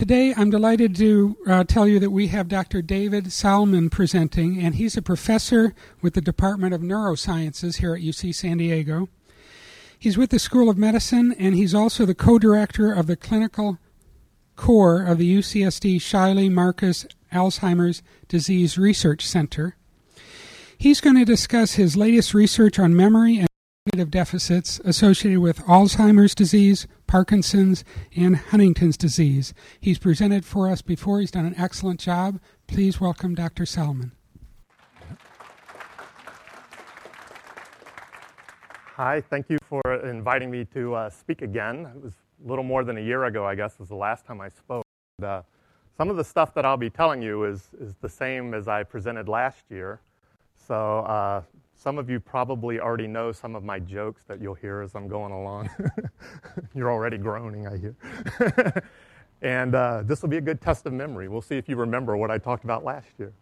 Today, I'm delighted to tell you that we have Dr. David Salmon presenting, and he's a professor with the Department of Neurosciences here at UC San Diego. He's with the School of Medicine, and he's also the co-director of the clinical core of the UCSD Shiley Marcus Alzheimer's Disease Research Center. He's going to discuss his latest research on memory and cognitive deficits associated with Alzheimer's disease, Parkinson's, and Huntington's disease. He's presented for us before. He's done an excellent job. Please welcome Dr. Salmon. Hi, thank you for inviting me to speak again. It was a little more than a year ago, I guess, was the last time I spoke. Some of the stuff that I'll be telling you is the same as I presented last year. So some of you probably already know some of my jokes that you'll hear as I'm going along. You're already groaning, I hear. And this will be a good test of memory. We'll see if you remember what I talked about last year.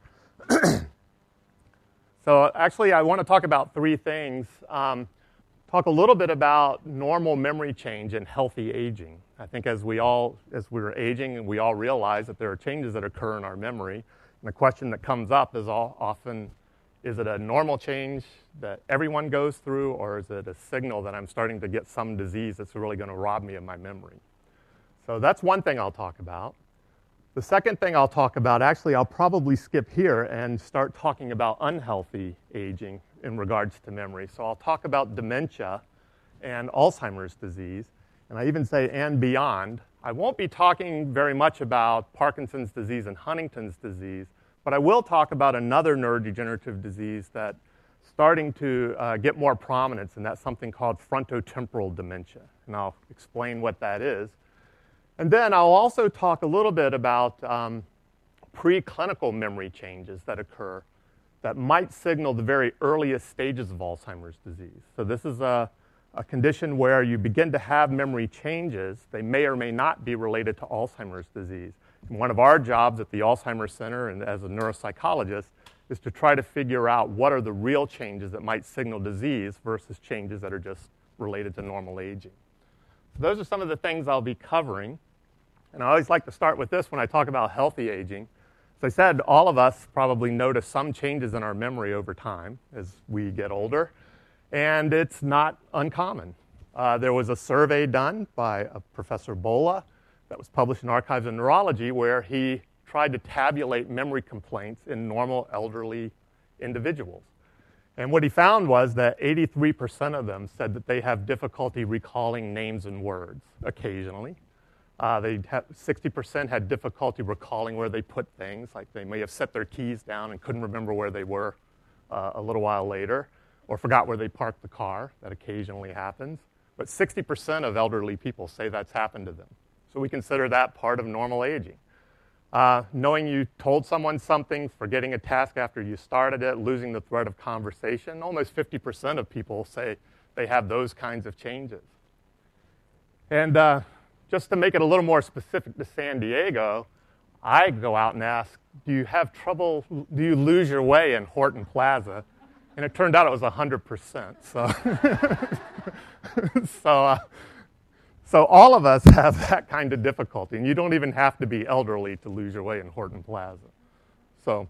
So actually, I want to talk about three things. Talk a little bit about normal memory change and healthy aging. I think as we're aging, we all realize that there are changes that occur in our memory. And the question that comes up is often, is it a normal change that everyone goes through, or is it a signal that I'm starting to get some disease that's really going to rob me of my memory? So that's one thing I'll talk about. The second thing I'll talk about, actually, I'll probably skip here and start talking about unhealthy aging in regards to memory. So I'll talk about dementia and Alzheimer's disease, and I even say and beyond. I won't be talking very much about Parkinson's disease and Huntington's disease, but I will talk about another neurodegenerative disease that's starting to get more prominence, and that's something called frontotemporal dementia. And I'll explain what that is. And then I'll also talk a little bit about preclinical memory changes that occur that might signal the very earliest stages of Alzheimer's disease. So this is a condition where you begin to have memory changes. They may or may not be related to Alzheimer's disease. And one of our jobs at the Alzheimer's Center and as a neuropsychologist is to try to figure out what are the real changes that might signal disease versus changes that are just related to normal aging. So those are some of the things I'll be covering. And I always like to start with this when I talk about healthy aging. As I said, all of us probably notice some changes in our memory over time as we get older, and it's not uncommon. There was a survey done by Professor Bola that was published in Archives of Neurology where he tried to tabulate memory complaints in normal elderly individuals. And what he found was that 83% of them said that they have difficulty recalling names and words occasionally. 60% had difficulty recalling where they put things, like they may have set their keys down and couldn't remember where they were a little while later, or forgot where they parked the car. That occasionally happens. But 60% of elderly people say that's happened to them. So we consider that part of normal aging. Knowing you told someone something, forgetting a task after you started it, losing the thread of conversation, almost 50% of people say they have those kinds of changes. And just to make it a little more specific to San Diego, I go out and ask, do you lose your way in Horton Plaza? And it turned out it was 100%. So all of us have that kind of difficulty, and you don't even have to be elderly to lose your way in Horton Plaza. So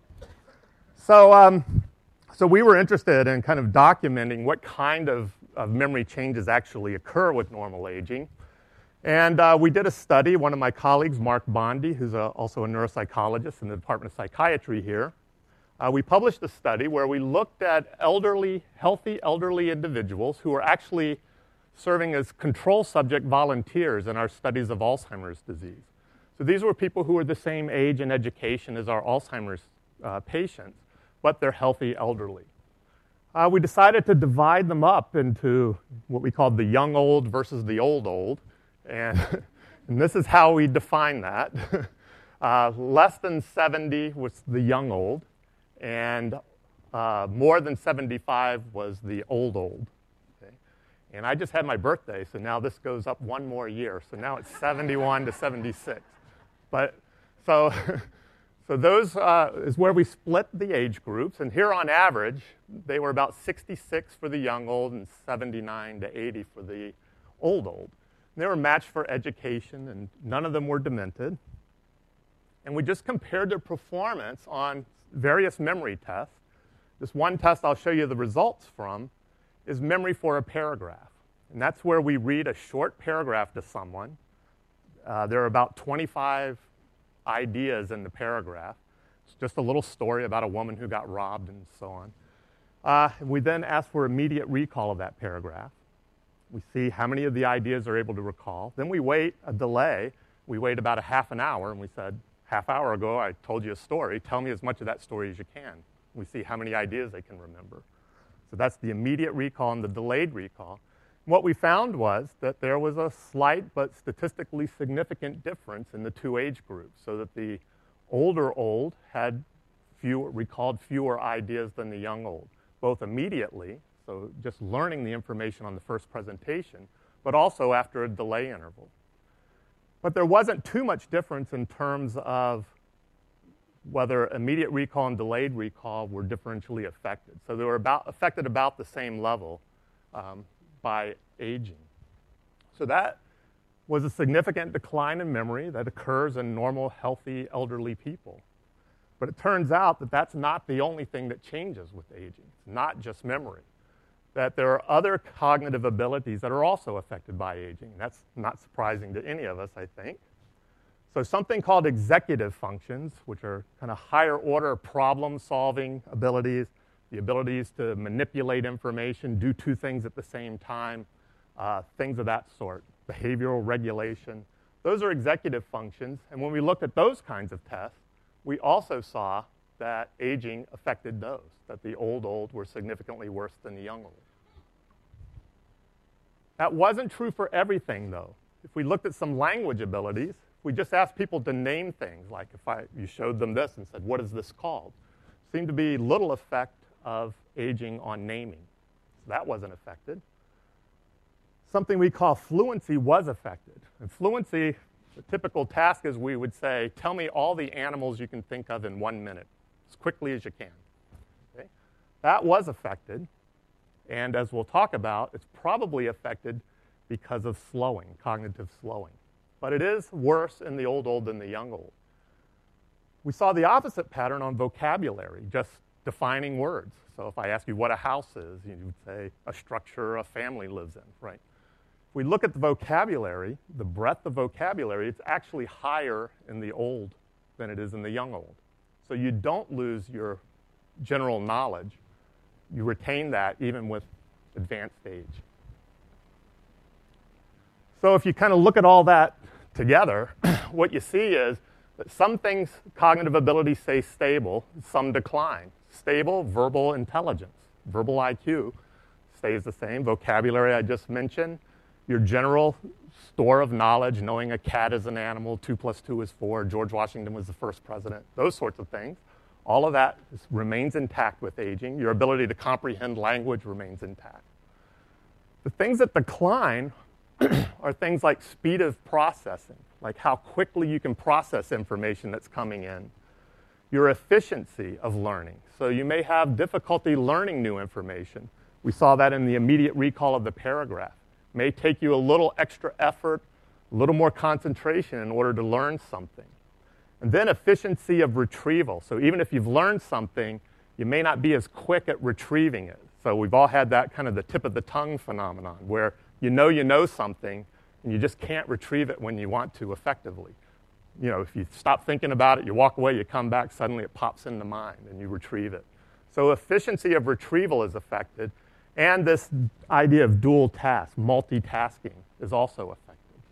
we were interested in kind of documenting what kind of memory changes actually occur with normal aging. And we did a study. One of my colleagues, Mark Bondi, who's also a neuropsychologist in the Department of Psychiatry here, we published a study where we looked at healthy elderly individuals who were actually serving as control subject volunteers in our studies of Alzheimer's disease. So these were people who were the same age and education as our Alzheimer's patients, but they're healthy elderly. We decided to divide them up into what we called the young old versus the old. And this is how we define that. Less than 70 was the young old, and more than 75 was the old. Okay? And I just had my birthday, so now this goes up one more year. So now it's 71 to 76. But so those is where we split the age groups. And here on average, they were about 66 for the young old and 79 to 80 for the old. They were matched for education, and none of them were demented. And we just compared their performance on various memory tests. This one test I'll show you the results from is memory for a paragraph. And that's where we read a short paragraph to someone. There are about 25 ideas in the paragraph. It's just a little story about a woman who got robbed and so on. We then ask for immediate recall of that paragraph. We see how many of the ideas are able to recall. Then we wait a delay. We wait about a half an hour, and we said, half hour ago I told you a story. Tell me as much of that story as you can. We see how many ideas they can remember. So that's the immediate recall and the delayed recall. What we found was that there was a slight but statistically significant difference in the two age groups, so that the older old had recalled fewer ideas than the young old, both immediately, so just learning the information on the first presentation, but also after a delay interval. But there wasn't too much difference in terms of whether immediate recall and delayed recall were differentially affected. So they were affected about the same level by aging. So that was a significant decline in memory that occurs in normal, healthy, elderly people. But it turns out that that's not the only thing that changes with aging. It's not just memory. That there are other cognitive abilities that are also affected by aging. That's not surprising to any of us, I think. So something called executive functions, which are kind of higher order problem-solving abilities, the abilities to manipulate information, do two things at the same time, things of that sort, behavioral regulation. Those are executive functions. And when we looked at those kinds of tests, we also saw that aging affected those, that the old were significantly worse than the young old. That wasn't true for everything, though. If we looked at some language abilities, we just asked people to name things, like if you showed them this and said, what is this called? Seemed to be little effect of aging on naming. So that wasn't affected. Something we call fluency was affected. And fluency, the typical task is we would say, tell me all the animals you can think of in 1 minute, as quickly as you can. Okay? That was affected. And as we'll talk about, it's probably affected because of slowing, cognitive slowing. But it is worse in the old than the young old. We saw the opposite pattern on vocabulary, just defining words. So if I ask you what a house is, you would say a structure a family lives in, right? If we look at the vocabulary, the breadth of vocabulary, it's actually higher in the old than it is in the young old. So you don't lose your general knowledge. You retain that even with advanced age. So if you kind of look at all that together, what you see is that some things, cognitive abilities, stay stable, some decline. Stable, verbal intelligence. Verbal IQ stays the same. Vocabulary I just mentioned. Your general store of knowledge, knowing a cat is an animal, 2 + 2 is 4, George Washington was the first president, those sorts of things. All of that remains intact with aging. Your ability to comprehend language remains intact. The things that decline are things like speed of processing, like how quickly you can process information that's coming in. Your efficiency of learning. So you may have difficulty learning new information. We saw that in the immediate recall of the paragraph. It may take you a little extra effort, a little more concentration in order to learn something. And then efficiency of retrieval. So even if you've learned something, you may not be as quick at retrieving it. So we've all had that kind of the tip of the tongue phenomenon where you know something and you just can't retrieve it when you want to effectively. You know, if you stop thinking about it, you walk away, you come back, suddenly it pops into mind and you retrieve it. So efficiency of retrieval is affected. And this idea of dual task, multitasking, is also affected.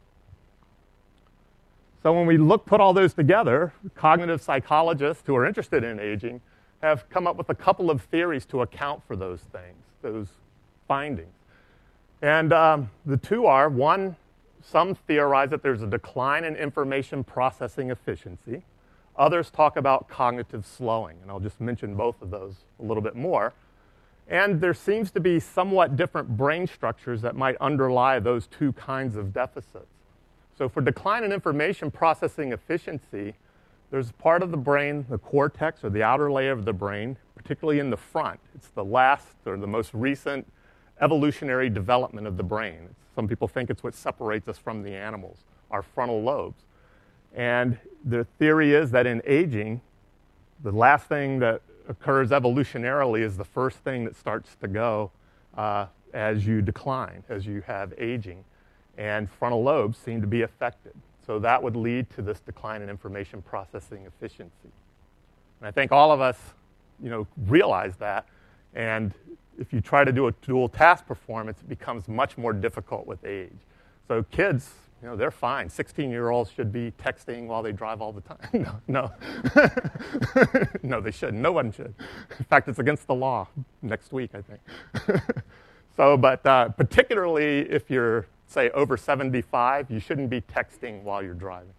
So when we put all those together, cognitive psychologists who are interested in aging have come up with a couple of theories to account for those things, those findings. And the two are, one, some theorize that there's a decline in information processing efficiency. Others talk about cognitive slowing, and I'll just mention both of those a little bit more. And there seems to be somewhat different brain structures that might underlie those two kinds of deficits. So for decline in information processing efficiency, there's part of the brain, the cortex or the outer layer of the brain, particularly in the front. It's the last or the most recent evolutionary development of the brain. Some people think it's what separates us from the animals, our frontal lobes. And the theory is that in aging, the last thing that occurs evolutionarily is the first thing that starts to go as you decline, as you have aging. And frontal lobes seem to be affected. So that would lead to this decline in information processing efficiency. And I think all of us, realize that. And if you try to do a dual task performance, it becomes much more difficult with age. So kids, they're fine. 16-year-olds should be texting while they drive all the time. No. No, they shouldn't. No one should. In fact, it's against the law next week, I think. But particularly if you're, say, over 75, you shouldn't be texting while you're driving.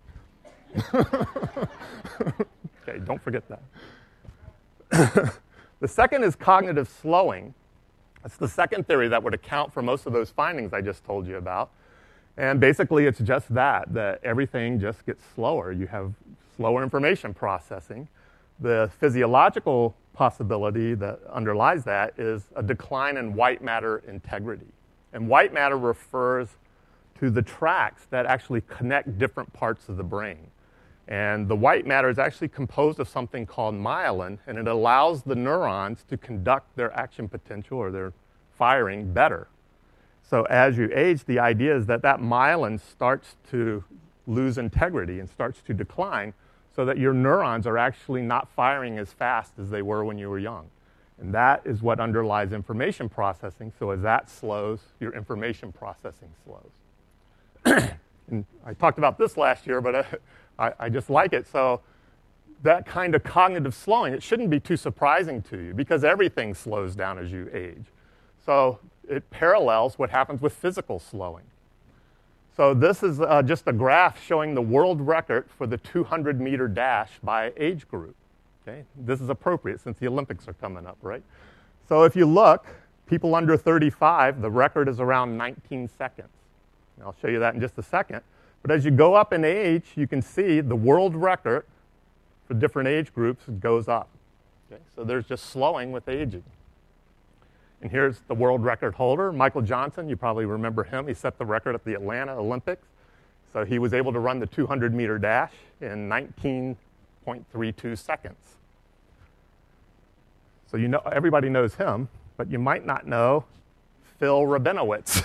Okay, don't forget that. The second is cognitive slowing. That's the second theory that would account for most of those findings I just told you about. And basically, it's just that everything just gets slower. You have slower information processing. The physiological possibility that underlies that is a decline in white matter integrity. And white matter refers to the tracks that actually connect different parts of the brain. And the white matter is actually composed of something called myelin, and it allows the neurons to conduct their action potential or their firing better. So as you age, the idea is that myelin starts to lose integrity and starts to decline so that your neurons are actually not firing as fast as they were when you were young. And that is what underlies information processing. So as that slows, your information processing slows. And I talked about this last year, but I just like it. So that kind of cognitive slowing, it shouldn't be too surprising to you because everything slows down as you age. So it parallels what happens with physical slowing. So this is just a graph showing the world record for the 200-meter dash by age group. Okay? This is appropriate since the Olympics are coming up, right? So if you look, people under 35, the record is around 19 seconds. And I'll show you that in just a second. But as you go up in age, you can see the world record for different age groups goes up. Okay? So there's just slowing with aging. And here's the world record holder, Michael Johnson. You probably remember him. He set the record at the Atlanta Olympics. So he was able to run the 200-meter dash in 19.32 seconds. So everybody knows him, but you might not know Phil Rabinowitz.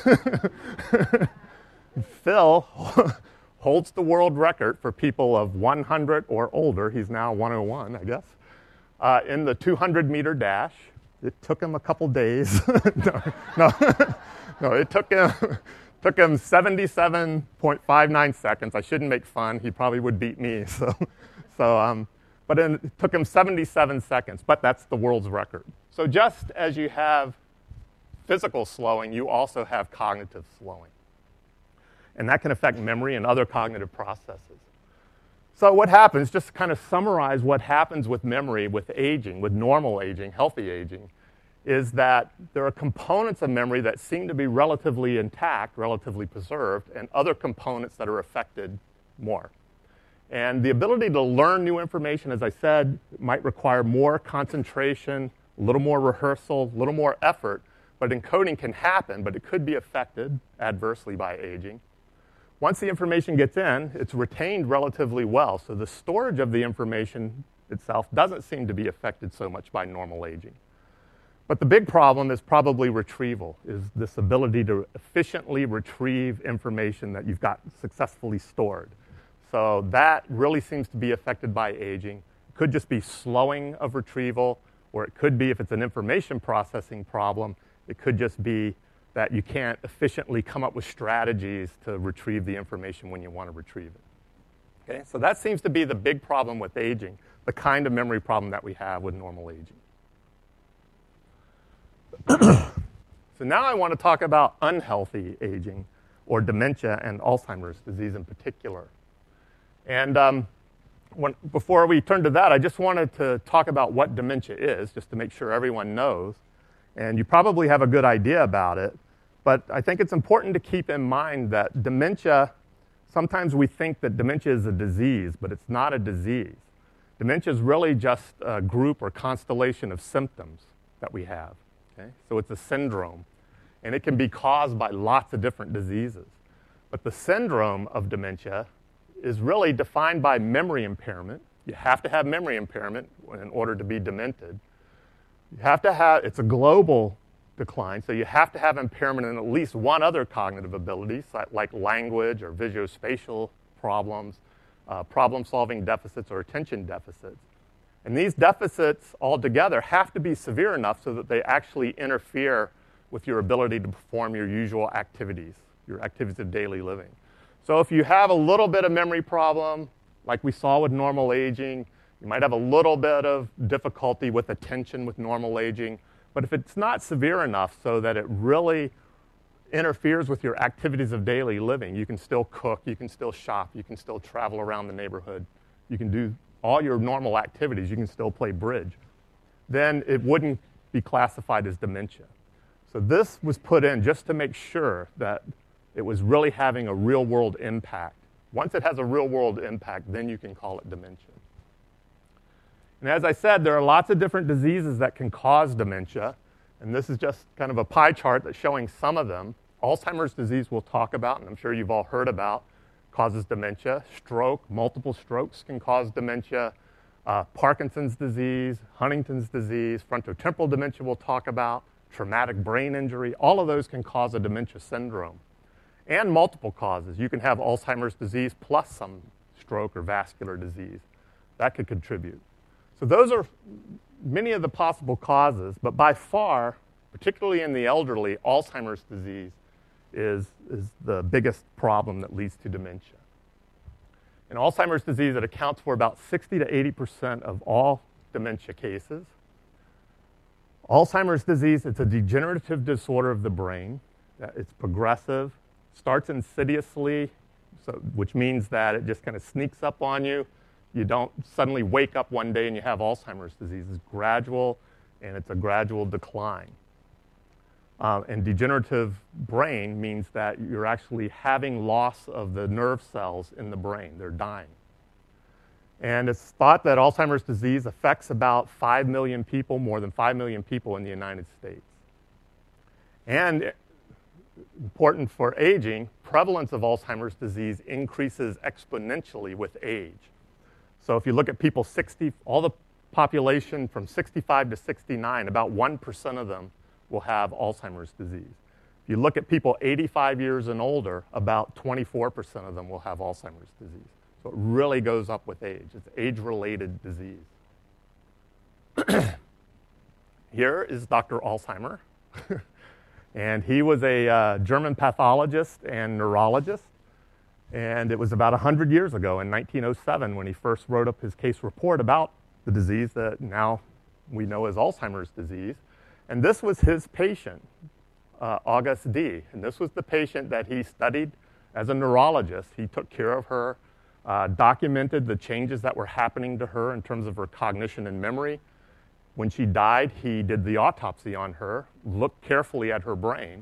Phil holds the world record for people of 100 or older. He's now 101, I guess, in the 200-meter dash. It took him a couple days. No, it took him 77.59 seconds. I shouldn't make fun. He probably would beat me. But it took him 77 seconds. But that's the world's record. So just as you have physical slowing, you also have cognitive slowing. And that can affect memory and other cognitive processes. So what happens, just to kind of summarize what happens with memory, with aging, with normal aging, healthy aging, is that there are components of memory that seem to be relatively intact, relatively preserved, and other components that are affected more. And the ability to learn new information, as I said, might require more concentration, a little more rehearsal, a little more effort, but encoding can happen, but it could be affected adversely by aging. Once the information gets in, it's retained relatively well, so the storage of the information itself doesn't seem to be affected so much by normal aging. But the big problem is probably retrieval, is this ability to efficiently retrieve information that you've got successfully stored. So that really seems to be affected by aging. It could just be slowing of retrieval, or it could be, if it's an information processing problem, it could just be that you can't efficiently come up with strategies to retrieve the information when you want to retrieve it. Okay? So that seems to be the big problem with aging, the kind of memory problem that we have with normal aging. So now I want to talk about unhealthy aging, or dementia and Alzheimer's disease in particular. And before we turn to that, I just wanted to talk about what dementia is, just to make sure everyone knows. And you probably have a good idea about it. But I think it's important to keep in mind that dementia, sometimes we think that dementia is a disease, but it's not a disease. Dementia is really just a group or constellation of symptoms that we have. Okay? So it's a syndrome, and it can be caused by lots of different diseases. But the syndrome of dementia is really defined by memory impairment. You have to have memory impairment in order to be demented. You have to have, it's a global decline, so you have to have impairment in at least one other cognitive ability, like language or visuospatial problems, problem-solving deficits or attention deficits. And these deficits altogether have to be severe enough so that they actually interfere with your ability to perform your usual activities, your activities of daily living. So if you have a little bit of memory problem, like we saw with normal aging, you might have a little bit of difficulty with attention with normal aging, but if it's not severe enough so that it really interferes with your activities of daily living, you can still cook, you can still shop, you can still travel around the neighborhood, you can do all your normal activities, you can still play bridge, then it wouldn't be classified as dementia. So this was put in just to make sure that it was really having a real-world impact. Once it has a real-world impact, then you can call it dementia. And as I said, there are lots of different diseases that can cause dementia, and this is just kind of a pie chart that's showing some of them. Alzheimer's disease we'll talk about, and I'm sure you've all heard about, causes dementia. Stroke, multiple strokes can cause dementia. Parkinson's disease, Huntington's disease, frontotemporal dementia we'll talk about, traumatic brain injury, all of those can cause a dementia syndrome. And multiple causes. You can have Alzheimer's disease plus some stroke or vascular disease. That could contribute. So those are many of the possible causes, but by far, particularly in the elderly, Alzheimer's disease is the biggest problem that leads to dementia. In Alzheimer's disease, it accounts for about 60 to 80% of all dementia cases. Alzheimer's disease, it's a degenerative disorder of the brain. It's progressive, starts insidiously, which means that it just kind of sneaks up on you. You don't suddenly wake up one day and you have Alzheimer's disease. It's gradual, and it's a gradual decline. And degenerative brain means that you're actually having loss of the nerve cells in the brain. They're dying. And it's thought that Alzheimer's disease affects about 5 million people, more than 5 million people in the United States. And important for aging, prevalence of Alzheimer's disease increases exponentially with age. So if you look at people all the population from 65 to 69, about 1% of them will have Alzheimer's disease. If you look at people 85 years and older, about 24% of them will have Alzheimer's disease. So it really goes up with age. It's age-related disease. Here is Dr. Alzheimer. And he was a German pathologist and neurologist. And it was about 100 years ago in 1907 when he first wrote up his case report about the disease that now we know as Alzheimer's disease. And this was his patient, August D. And this was the patient that he studied as a neurologist. He took care of her, documented the changes that were happening to her in terms of her cognition and memory. When she died, he did the autopsy on her, looked carefully at her brain.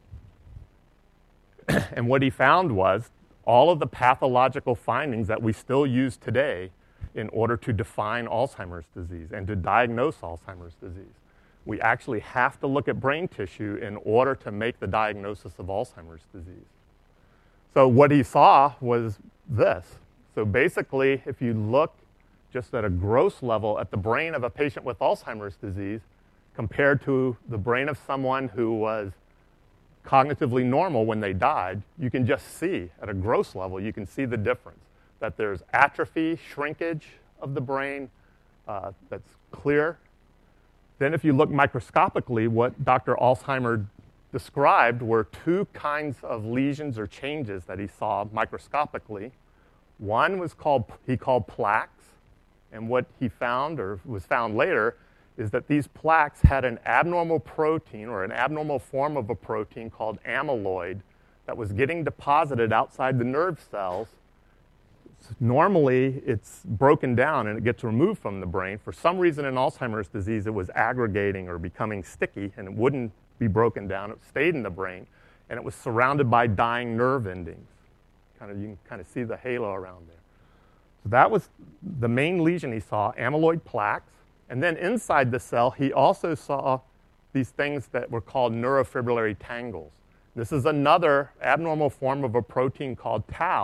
And what he found was all of the pathological findings that we still use today in order to define Alzheimer's disease and to diagnose Alzheimer's disease. We actually have to look at brain tissue in order to make the diagnosis of Alzheimer's disease. So what he saw was this. So basically, if you look just at a gross level at the brain of a patient with Alzheimer's disease compared to the brain of someone who was cognitively normal when they died, you can just see, at a gross level, you can see the difference. That there's atrophy, shrinkage of the brain that's clear. Then if you look microscopically, what Dr. Alzheimer described were two kinds of lesions or changes that he saw microscopically. One was he called plaques, and what he found, or was found later, is that these plaques had an abnormal protein or an abnormal form of a protein called amyloid that was getting deposited outside the nerve cells. Normally, it's broken down and it gets removed from the brain. For some reason in Alzheimer's disease, it was aggregating or becoming sticky, and it wouldn't be broken down. It stayed in the brain, and it was surrounded by dying nerve endings. You can kind of see the halo around there. So that was the main lesion he saw, amyloid plaques. And then inside the cell, he also saw these things that were called neurofibrillary tangles. This is another abnormal form of a protein called tau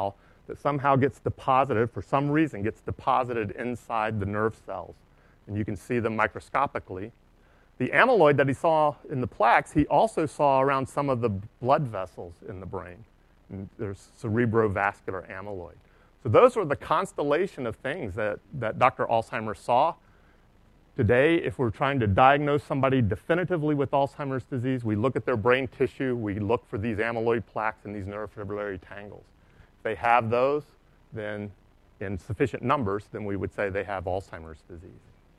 that somehow gets deposited, for some reason, gets deposited inside the nerve cells. And you can see them microscopically. The amyloid that he saw in the plaques, he also saw around some of the blood vessels in the brain. And there's cerebrovascular amyloid. So those were the constellation of things that Dr. Alzheimer saw. Today, if we're trying to diagnose somebody definitively with Alzheimer's disease, we look at their brain tissue, we look for these amyloid plaques and these neurofibrillary tangles. If they have those, then in sufficient numbers, then we would say they have Alzheimer's disease.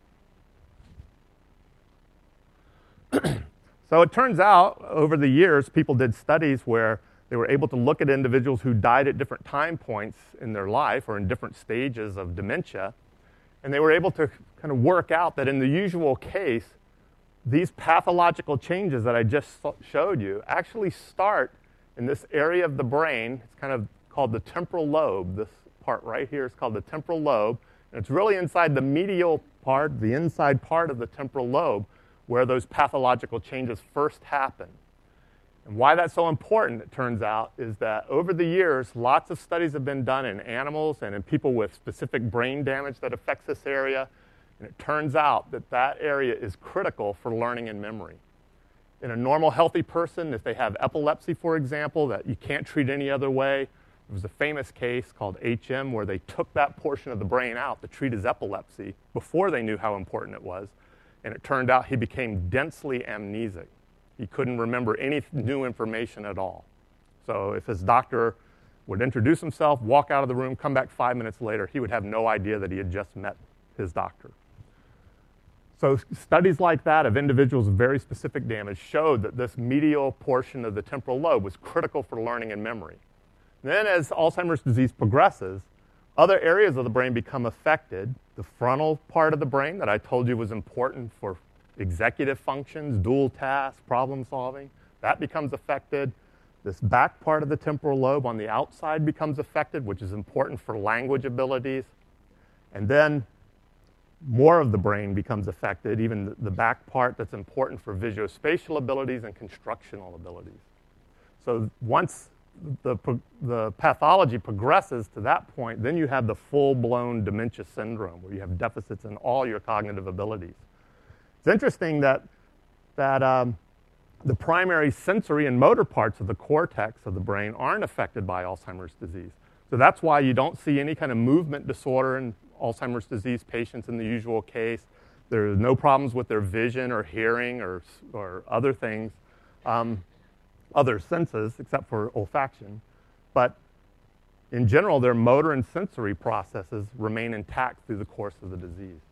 So it turns out, over the years, people did studies where they were able to look at individuals who died at different time points in their life or in different stages of dementia, and they were able to kind of work out that in the usual case, these pathological changes that I just showed you actually start in this area of the brain. It's kind of called the temporal lobe. This part right here is called the temporal lobe, and it's really inside the medial part, the inside part of the temporal lobe, where those pathological changes first happen. And why that's so important, it turns out, is that over the years, lots of studies have been done in animals and in people with specific brain damage that affects this area. And it turns out that that area is critical for learning and memory. In a normal, healthy person, if they have epilepsy, for example, that you can't treat any other way, there was a famous case called HM where they took that portion of the brain out to treat his epilepsy before they knew how important it was. And it turned out he became densely amnesic. He couldn't remember any new information at all. So if his doctor would introduce himself, walk out of the room, come back 5 minutes later, he would have no idea that he had just met his doctor. So studies like that of individuals with very specific damage showed that this medial portion of the temporal lobe was critical for learning and memory. Then as Alzheimer's disease progresses, other areas of the brain become affected. The frontal part of the brain that I told you was important for executive functions, dual tasks, problem solving, that becomes affected. This back part of the temporal lobe on the outside becomes affected, which is important for language abilities. And then more of the brain becomes affected, even the back part that's important for visuospatial abilities and constructional abilities. So once the pathology progresses to that point, then you have the full-blown dementia syndrome, where you have deficits in all your cognitive abilities. It's interesting that the primary sensory and motor parts of the cortex of the brain aren't affected by Alzheimer's disease. So that's why you don't see any kind of movement disorder in Alzheimer's disease patients in the usual case. There are no problems with their vision or hearing or other things. Other senses, except for olfaction. But in general, their motor and sensory processes remain intact through the course of the disease.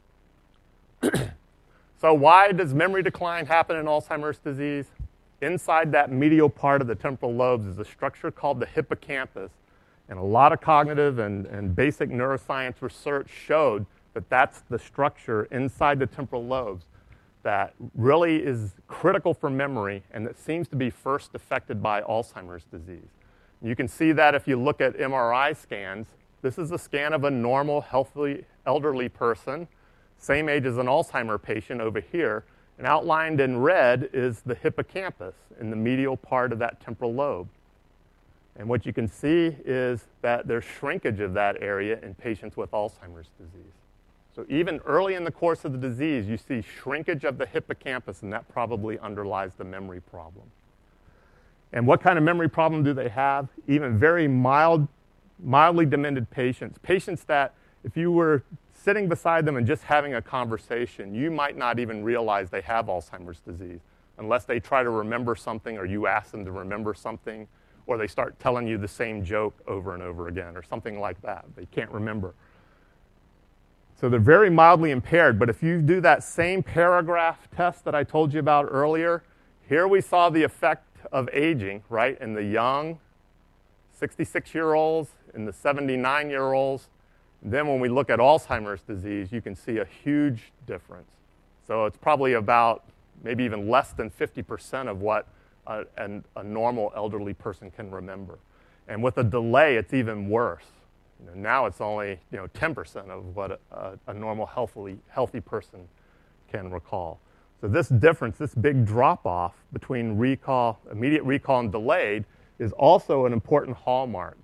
So why does memory decline happen in Alzheimer's disease? Inside that medial part of the temporal lobes is a structure called the hippocampus. And a lot of cognitive and basic neuroscience research showed that that's the structure inside the temporal lobes that really is critical for memory and that seems to be first affected by Alzheimer's disease. You can see that if you look at MRI scans. This is a scan of a normal, healthy, elderly person, same age as an Alzheimer patient over here, and outlined in red is the hippocampus in the medial part of that temporal lobe. And what you can see is that there's shrinkage of that area in patients with Alzheimer's disease. So even early in the course of the disease, you see shrinkage of the hippocampus, and that probably underlies the memory problem. And what kind of memory problem do they have? Even very mildly demented patients. Patients that if you were sitting beside them and just having a conversation, you might not even realize they have Alzheimer's disease unless they try to remember something or you ask them to remember something or they start telling you the same joke over and over again or something like that. They can't remember. So they're very mildly impaired, but if you do that same paragraph test that I told you about earlier, here we saw the effect of aging, right, in the young 66-year-olds, in the 79-year-olds. Then when we look at Alzheimer's disease, you can see a huge difference. So it's probably about maybe even less than 50% of what a normal elderly person can remember. And with a delay, it's even worse. Now it's only 10% of what a normal healthy person can recall. So this difference, this big drop-off between immediate recall and delayed, is also an important hallmark.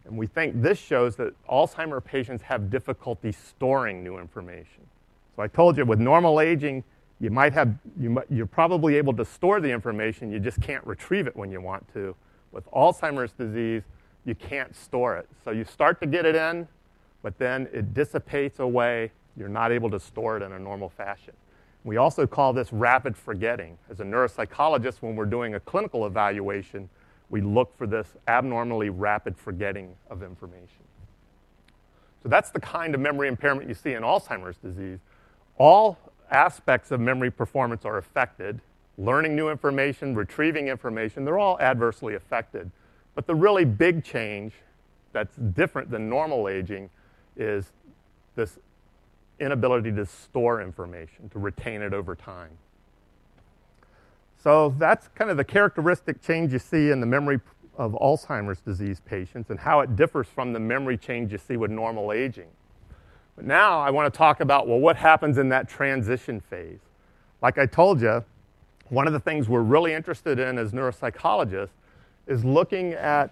And we think this shows that Alzheimer's patients have difficulty storing new information. So I told you with normal aging, you're probably able to store the information, you just can't retrieve it when you want to. With Alzheimer's disease, you can't store it. So you start to get it in, but then it dissipates away. You're not able to store it in a normal fashion. We also call this rapid forgetting. As a neuropsychologist, when we're doing a clinical evaluation, we look for this abnormally rapid forgetting of information. So that's the kind of memory impairment you see in Alzheimer's disease. All aspects of memory performance are affected. Learning new information, retrieving information, they're all adversely affected. But the really big change that's different than normal aging is this inability to store information, to retain it over time. So that's kind of the characteristic change you see in the memory of Alzheimer's disease patients and how it differs from the memory change you see with normal aging. But now I want to talk about, well, what happens in that transition phase? Like I told you, one of the things we're really interested in as neuropsychologists is looking at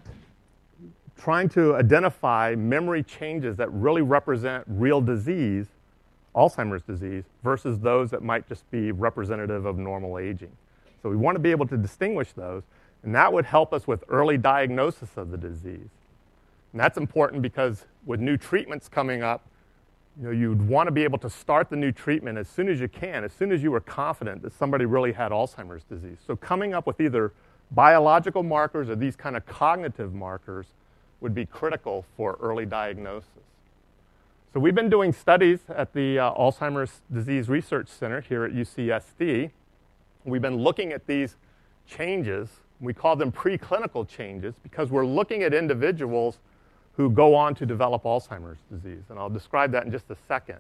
trying to identify memory changes that really represent real disease, Alzheimer's disease, versus those that might just be representative of normal aging. So we want to be able to distinguish those, and that would help us with early diagnosis of the disease. And that's important because with new treatments coming up, you'd want to be able to start the new treatment as soon as you can, as soon as you were confident that somebody really had Alzheimer's disease. So coming up with either biological markers or these kind of cognitive markers would be critical for early diagnosis. So we've been doing studies at the Alzheimer's Disease Research Center here at UCSD. We've been looking at these changes. We call them preclinical changes because we're looking at individuals who go on to develop Alzheimer's disease. And I'll describe that in just a second.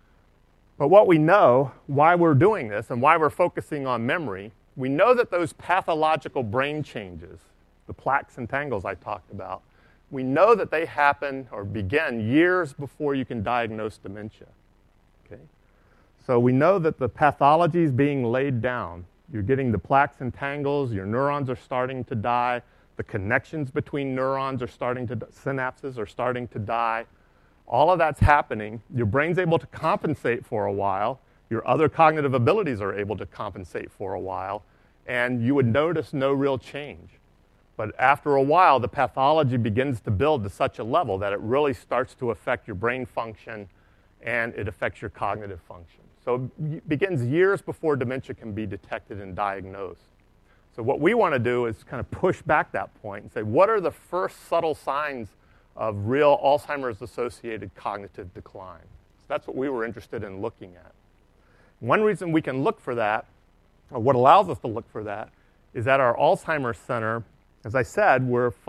But what we know, why we're doing this and why we're focusing on memory, we know that those pathological brain changes, the plaques and tangles I talked about, we know that they happen or begin years before you can diagnose dementia. Okay? So we know that the pathology is being laid down. You're getting the plaques and tangles, your neurons are starting to die, the connections between neurons are starting to, synapses are starting to die. All of that's happening. Your brain's able to compensate for a while. Your other cognitive abilities are able to compensate for a while. And you would notice no real change. But after a while, the pathology begins to build to such a level that it really starts to affect your brain function and it affects your cognitive function. So it begins years before dementia can be detected and diagnosed. So what we want to do is kind of push back that point and say, what are the first subtle signs of real Alzheimer's-associated cognitive decline? So that's what we were interested in looking at. One reason we can look for that, or what allows us to look for that, is at our Alzheimer's Center. As I said,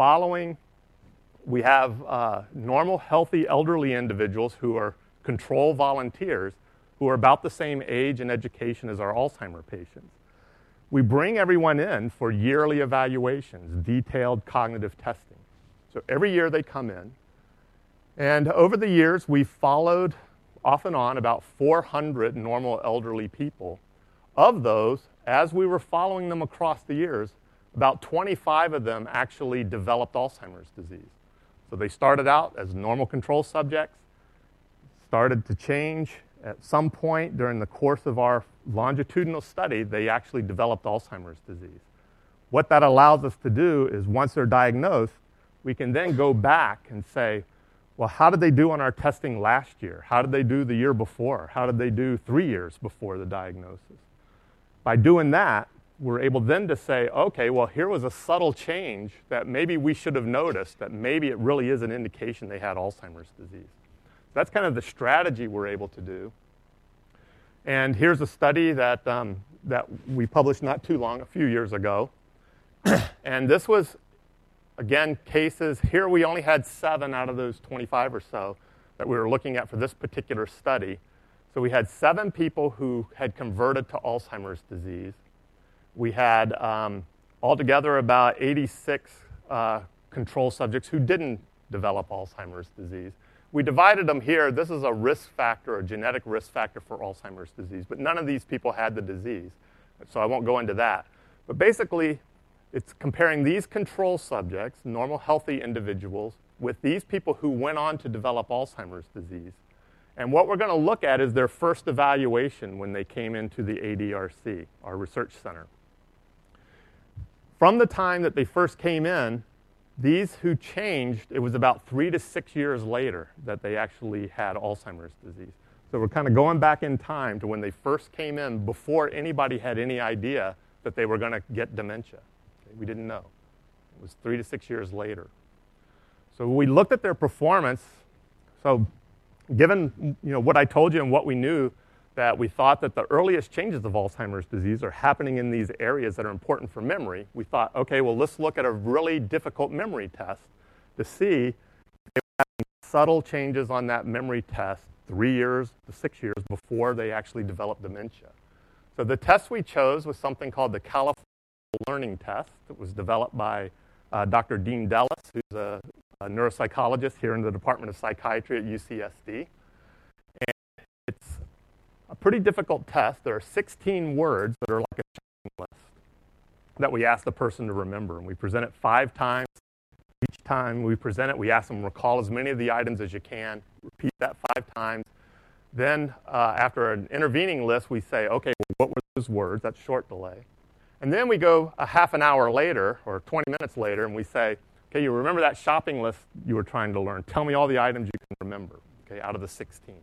we have normal, healthy, elderly individuals who are control volunteers who are about the same age and education as our Alzheimer's patients. We bring everyone in for yearly evaluations, detailed cognitive testing. So every year they come in. And over the years, we've followed off and on about 400 normal elderly people. Of those, as we were following them across the years, about 25 of them actually developed Alzheimer's disease. So they started out as normal control subjects, started to change. At some point during the course of our longitudinal study, they actually developed Alzheimer's disease. What that allows us to do is once they're diagnosed, we can then go back and say, well, how did they do on our testing last year? How did they do the year before? How did they do 3 years before the diagnosis? By doing that, we're able then to say, okay, well, here was a subtle change that maybe we should have noticed, that maybe it really is an indication they had Alzheimer's disease. That's kind of the strategy we're able to do. And here's a study that we published not too long, a few years ago. And this was, again, cases. Here we only had 7 out of those 25 or so that we were looking at for this particular study. So we had 7 people who had converted to Alzheimer's disease. We had altogether about 86 control subjects who didn't develop Alzheimer's disease. We divided them here. This is a risk factor, a genetic risk factor for Alzheimer's disease, but none of these people had the disease, so I won't go into that. But basically, it's comparing these control subjects, normal healthy individuals, with these people who went on to develop Alzheimer's disease. And what we're going to look at is their first evaluation when they came into the ADRC, our research center. From the time that they first came in, these who changed, it was about 3 to 6 years later that they actually had Alzheimer's disease. So we're kind of going back in time to when they first came in before anybody had any idea that they were going to get dementia. Okay, we didn't know. It was 3 to 6 years later. So we looked at their performance. So given what I told you and what we knew, that we thought that the earliest changes of Alzheimer's disease are happening in these areas that are important for memory, we thought, okay, well, let's look at a really difficult memory test to see if they were having subtle changes on that memory test 3 years to 6 years before they actually developed dementia. So the test we chose was something called the California Learning Test. It was developed by Dr. Dean Dellis, who's a neuropsychologist here in the Department of Psychiatry at UCSD. And it's a pretty difficult test. There are 16 words that are like a checking list that we ask the person to remember. And we present it 5 times. Each time we present it, we ask them to recall as many of the items as you can. Repeat that 5 times. Then after an intervening list, we say, okay, well, what were those words? That's short delay. And then we go a half an hour later or 20 minutes later and we say, okay, you remember that shopping list you were trying to learn. Tell me all the items you can remember, okay, out of the 16.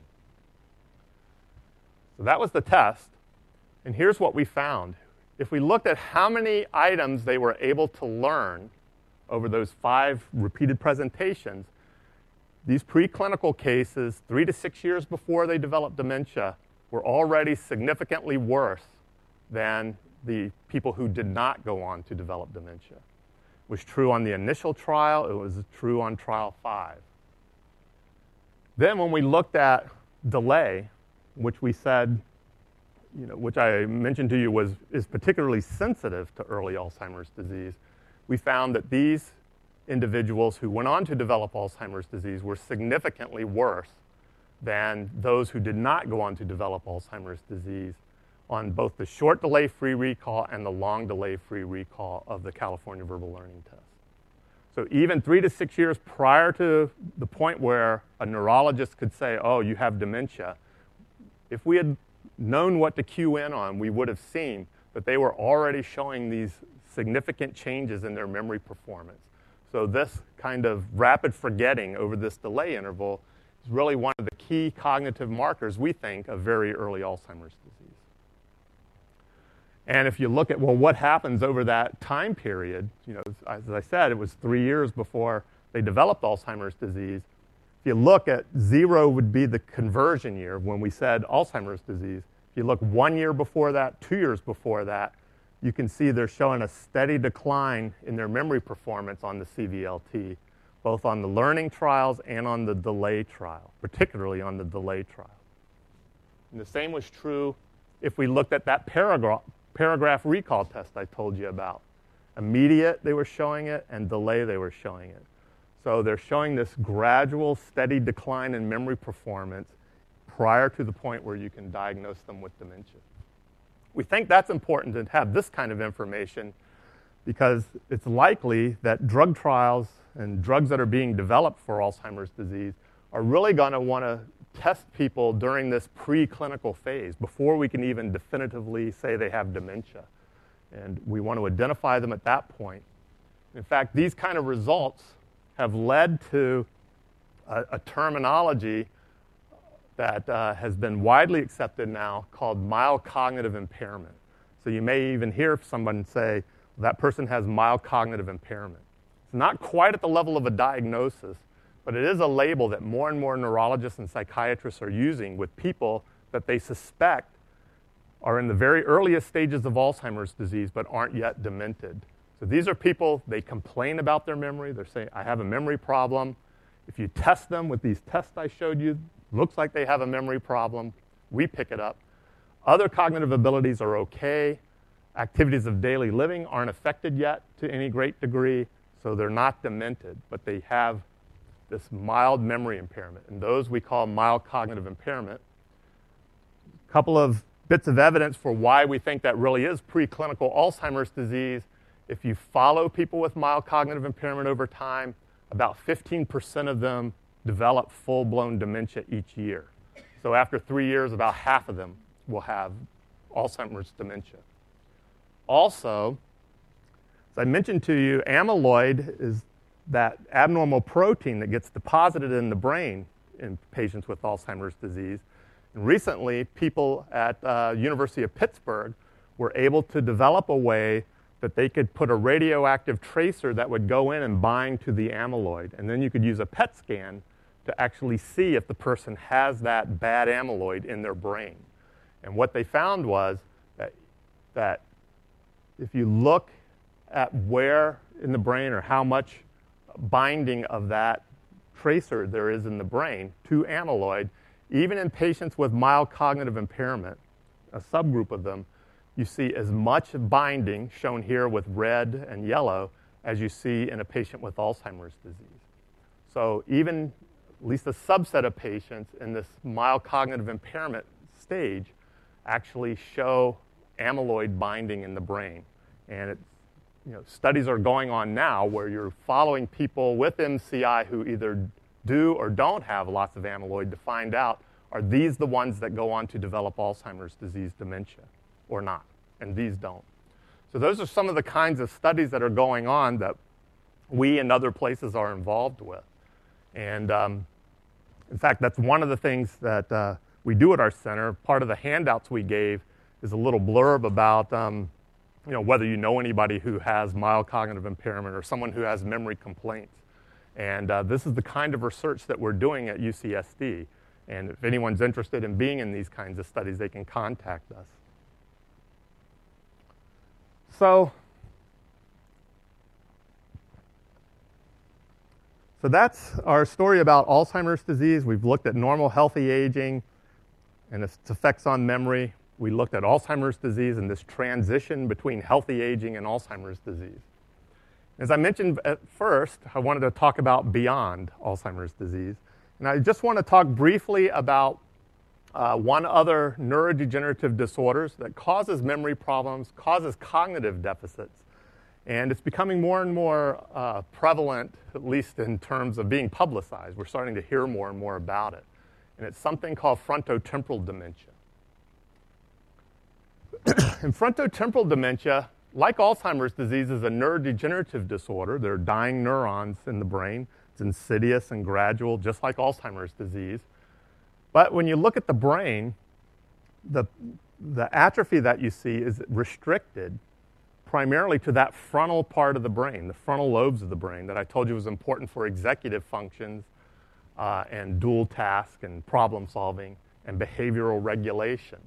So that was the test. And here's what we found. If we looked at how many items they were able to learn over those 5 repeated presentations, these preclinical cases, 3 to 6 years before they developed dementia, were already significantly worse than the people who did not go on to develop dementia. It was true on the initial trial. It was true on trial 5. Then when we looked at delay, which we said, which I mentioned to you is particularly sensitive to early Alzheimer's disease, we found that these individuals who went on to develop Alzheimer's disease were significantly worse than those who did not go on to develop Alzheimer's disease on both the short delay free recall and the long delay free recall of the California Verbal Learning Test. So even 3 to 6 years prior to the point where a neurologist could say, oh, you have dementia, if we had known what to cue in on, we would have seen that they were already showing these significant changes in their memory performance. So this kind of rapid forgetting over this delay interval is really one of the key cognitive markers, we think, of very early Alzheimer's disease. And if you look at, well, what happens over that time period, as I said, it was 3 years before they developed Alzheimer's disease. If you look at 0 would be the conversion year when we said Alzheimer's disease. If you look 1 year before that, 2 years before that, you can see they're showing a steady decline in their memory performance on the CVLT, both on the learning trials and on the delay trial, particularly on the delay trial. And the same was true if we looked at that paragraph recall test I told you about. Immediate, they were showing it, and delay, they were showing it. So they're showing this gradual, steady decline in memory performance prior to the point where you can diagnose them with dementia. We think that's important to have this kind of information because it's likely that drug trials and drugs that are being developed for Alzheimer's disease are really going to want to test people during this preclinical phase before we can even definitively say they have dementia. And we want to identify them at that point. In fact, these kind of results have led to a terminology that has been widely accepted now called mild cognitive impairment. So you may even hear someone say, that person has mild cognitive impairment. It's not quite at the level of a diagnosis, but it is a label that more and more neurologists and psychiatrists are using with people that they suspect are in the very earliest stages of Alzheimer's disease but aren't yet demented. So these are people, they complain about their memory. They're saying, I have a memory problem. If you test them with these tests I showed you, looks like they have a memory problem. We pick it up. Other cognitive abilities are okay. Activities of daily living aren't affected yet to any great degree, so they're not demented, but they have this mild memory impairment, and those we call mild cognitive impairment. A couple of bits of evidence for why we think that really is preclinical Alzheimer's disease. If you follow people with mild cognitive impairment over time, about 15% of them develop full-blown dementia each year. So after 3 years, about half of them will have Alzheimer's dementia. Also, as I mentioned to you, amyloid is that abnormal protein that gets deposited in the brain in patients with Alzheimer's disease. And recently, people at University of Pittsburgh were able to develop a way that they could put a radioactive tracer that would go in and bind to the amyloid. And then you could use a PET scan to actually see if the person has that bad amyloid in their brain. And what they found was that if you look at where in the brain or how much binding of that tracer there is in the brain to amyloid, even in patients with mild cognitive impairment, a subgroup of them, you see as much binding, shown here with red and yellow, as you see in a patient with Alzheimer's disease. So even at least a subset of patients in this mild cognitive impairment stage actually show amyloid binding in the brain. And studies are going on now where you're following people with MCI who either do or don't have lots of amyloid to find out, are these the ones that go on to develop Alzheimer's disease dementia or not? And these don't. So those are some of the kinds of studies that are going on that we and other places are involved with. And in fact, that's one of the things that we do at our center. Part of the handouts we gave is a little blurb about whether you know anybody who has mild cognitive impairment or someone who has memory complaints. And this is the kind of research that we're doing at UCSD. And if anyone's interested in being in these kinds of studies, they can contact us. So that's our story about Alzheimer's disease. We've looked at normal, healthy aging and its effects on memory. We looked at Alzheimer's disease and this transition between healthy aging and Alzheimer's disease. As I mentioned at first, I wanted to talk about beyond Alzheimer's disease. And I just want to talk briefly about one other neurodegenerative disorders that causes memory problems, causes cognitive deficits. And it's becoming more and more prevalent, at least in terms of being publicized. We're starting to hear more and more about it. And it's something called frontotemporal dementia. And frontotemporal dementia, like Alzheimer's disease, is a neurodegenerative disorder. There are dying neurons in the brain. It's insidious and gradual, just like Alzheimer's disease. But when you look at the brain, the atrophy that you see is restricted primarily to that frontal part of the brain, the frontal lobes of the brain that I told you was important for executive functions and dual task and problem solving and behavioral regulation.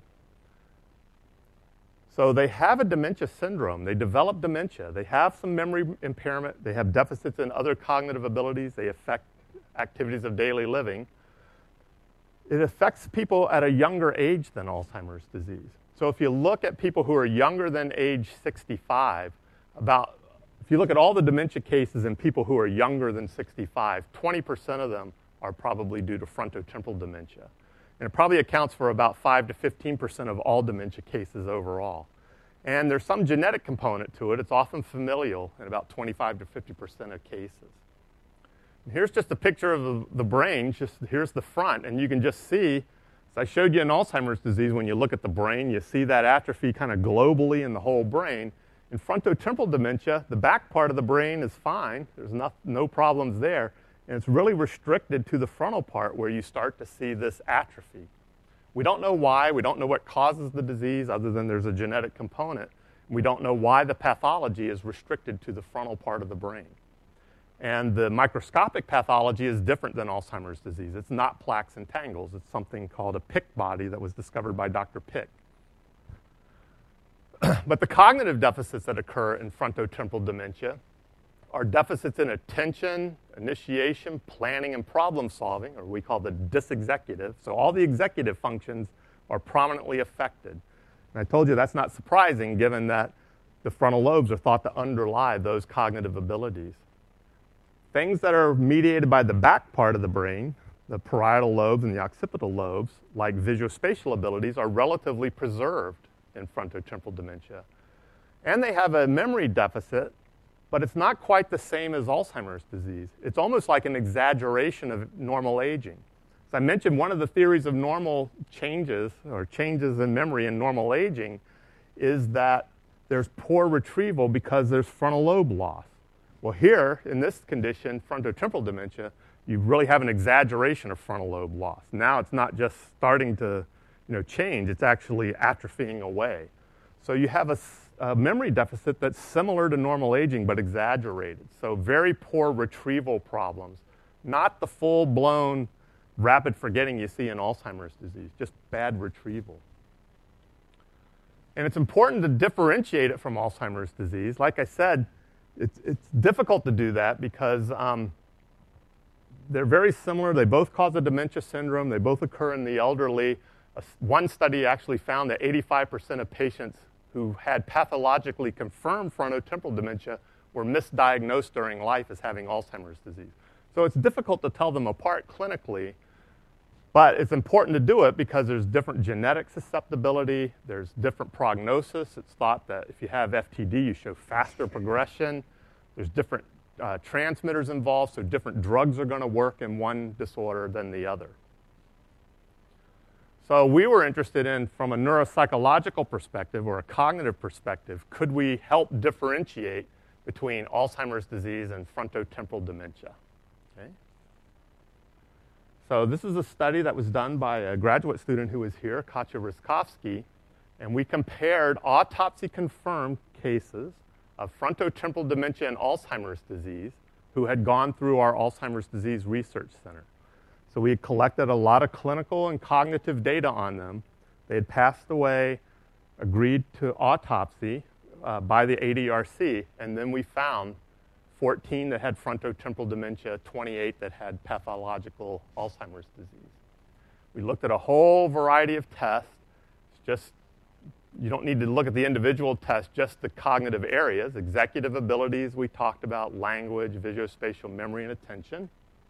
So they have a dementia syndrome. They develop dementia. They have some memory impairment. They have deficits in other cognitive abilities. They affect activities of daily living. It affects people at a younger age than Alzheimer's disease. So if you look at people who are younger than age 65, if you look at all the dementia cases in people who are younger than 65, 20% of them are probably due to frontotemporal dementia. And it probably accounts for about 5 to 15% of all dementia cases overall. And there's some genetic component to it. It's often familial in about 25 to 50% of cases. And here's just a picture of the brain. Here's the front, and you can just see, as I showed you in Alzheimer's disease, when you look at the brain, you see that atrophy kind of globally in the whole brain. In frontotemporal dementia, the back part of the brain is fine. There's no problems there. And it's really restricted to the frontal part where you start to see this atrophy. We don't know why. We don't know what causes the disease other than there's a genetic component. We don't know why the pathology is restricted to the frontal part of the brain. And the microscopic pathology is different than Alzheimer's disease. It's not plaques and tangles. It's something called a Pick body that was discovered by Dr. Pick. But the cognitive deficits that occur in frontotemporal dementia are deficits in attention, initiation, planning, and problem solving, or we call the dysexecutive. So all the executive functions are prominently affected. And I told you that's not surprising given that the frontal lobes are thought to underlie those cognitive abilities. Things that are mediated by the back part of the brain, the parietal lobes and the occipital lobes, like visuospatial abilities, are relatively preserved in frontotemporal dementia. And they have a memory deficit but it's not quite the same as Alzheimer's disease. It's almost like an exaggeration of normal aging. As I mentioned, one of the theories of normal changes, or changes in memory in normal aging, is that there's poor retrieval because there's frontal lobe loss. Well, here, in this condition, frontotemporal dementia, you really have an exaggeration of frontal lobe loss. Now it's not just starting to change, it's actually atrophying away. So you have a memory deficit that's similar to normal aging but exaggerated. So very poor retrieval problems, not the full-blown rapid forgetting you see in Alzheimer's disease, just bad retrieval. And it's important to differentiate it from Alzheimer's disease. Like I said, it's difficult to do that because they're very similar. They both cause a dementia syndrome. They both occur in the elderly. One study actually found that 85% of patients who had pathologically confirmed frontotemporal dementia were misdiagnosed during life as having Alzheimer's disease. So it's difficult to tell them apart clinically, but it's important to do it because there's different genetic susceptibility, there's different prognosis. It's thought that if you have FTD, you show faster progression. There's different transmitters involved, so different drugs are going to work in one disorder than the other. So we were interested in, from a neuropsychological perspective or a cognitive perspective, could we help differentiate between Alzheimer's disease and frontotemporal dementia? Okay. So this is a study that was done by a graduate student who was here, Katja Ryskovsky, and we compared autopsy-confirmed cases of frontotemporal dementia and Alzheimer's disease who had gone through our Alzheimer's Disease Research Center. So we had collected a lot of clinical and cognitive data on them. They had passed away, agreed to autopsy by the ADRC, and then we found 14 that had frontotemporal dementia, 28 that had pathological Alzheimer's disease. We looked at a whole variety of tests. It's just, you don't need to look at the individual tests, just the cognitive areas, executive abilities we talked about, language, visuospatial memory, and attention.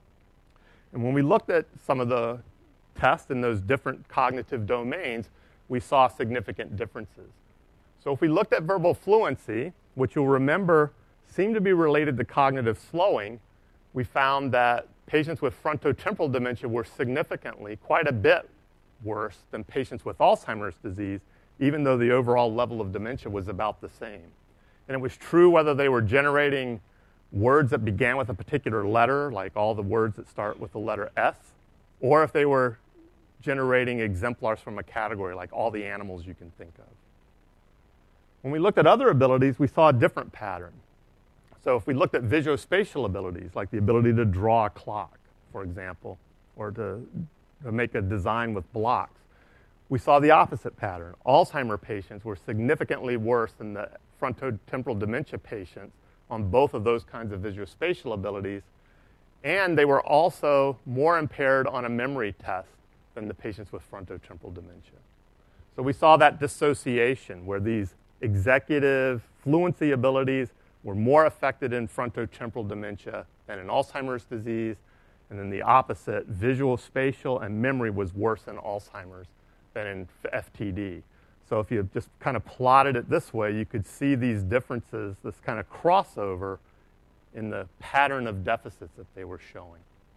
And when we looked at some of the tests in those different cognitive domains, we saw significant differences. So if we looked at verbal fluency, which you'll remember seemed to be related to cognitive slowing, we found that patients with frontotemporal dementia were significantly, quite a bit worse than patients with Alzheimer's disease, even though the overall level of dementia was about the same. And it was true whether they were generating words that began with a particular letter, like all the words that start with the letter S, or if they were generating exemplars from a category, like all the animals you can think of. When we looked at other abilities, we saw a different pattern. So if we looked at visuospatial abilities, like the ability to draw a clock, for example, or to make a design with blocks, we saw the opposite pattern. Alzheimer patients were significantly worse than the frontotemporal dementia patients on both of those kinds of visuospatial abilities, and they were also more impaired on a memory test than the patients with frontotemporal dementia. So we saw that dissociation where these executive fluency abilities were more affected in frontotemporal dementia than in Alzheimer's disease, and then the opposite, visual, spatial, and memory was worse in Alzheimer's than in FTD. So if you just kind of plotted it this way, you could see these differences, this kind of crossover in the pattern of deficits that they were showing.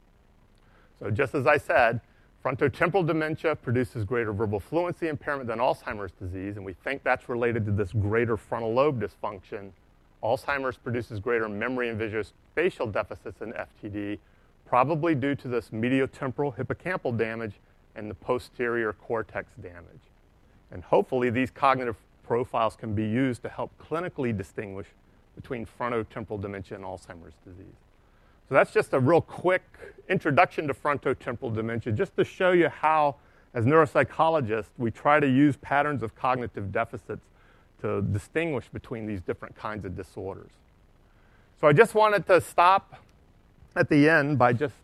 So just as I said, frontotemporal dementia produces greater verbal fluency impairment than Alzheimer's disease, and we think that's related to this greater frontal lobe dysfunction. Alzheimer's produces greater memory and visuospatial deficits in FTD, probably due to this mediotemporal hippocampal damage and the posterior cortex damage. And hopefully these cognitive profiles can be used to help clinically distinguish between frontotemporal dementia and Alzheimer's disease. So that's just a real quick introduction to frontotemporal dementia, just to show you how, as neuropsychologists, we try to use patterns of cognitive deficits to distinguish between these different kinds of disorders. So I just wanted to stop at the end by just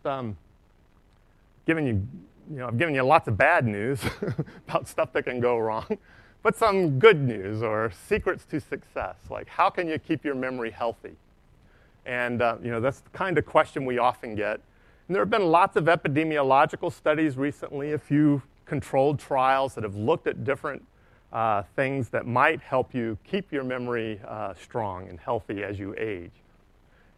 giving you, I've given you lots of bad news about stuff that can go wrong, but some good news or secrets to success, like how can you keep your memory healthy? And that's the kind of question we often get. And there have been lots of epidemiological studies recently, a few controlled trials that have looked at different things that might help you keep your memory strong and healthy as you age.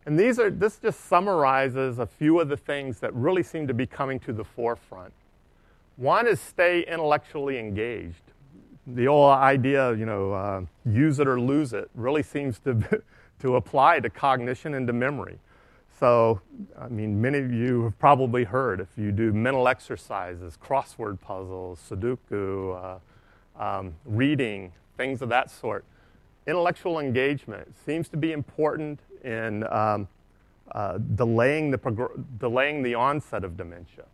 And this just summarizes a few of the things that really seem to be coming to the forefront. One is stay intellectually engaged. The old idea, use it or lose it, really seems to apply to cognition and to memory. So, many of you have probably heard if you do mental exercises, crossword puzzles, Sudoku, reading, things of that sort, intellectual engagement seems to be important in delaying the onset of dementia.